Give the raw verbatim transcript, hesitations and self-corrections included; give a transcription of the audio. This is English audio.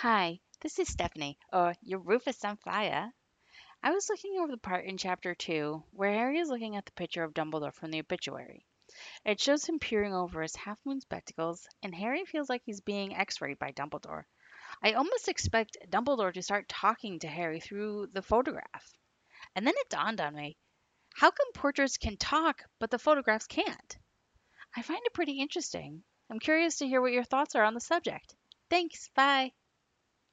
Hi, this is Stephanie, or your Rufus Sunfire. I was looking over the part in chapter two where Harry is looking at the picture of Dumbledore from the obituary. It shows him peering over his half moon spectacles, and Harry feels like he's being x rayed by Dumbledore. I almost expect Dumbledore to start talking to Harry through the photograph. And then it dawned on me, how come portraits can talk, but the photographs can't? I find it pretty interesting. I'm curious to hear what your thoughts are on the subject. Thanks, bye.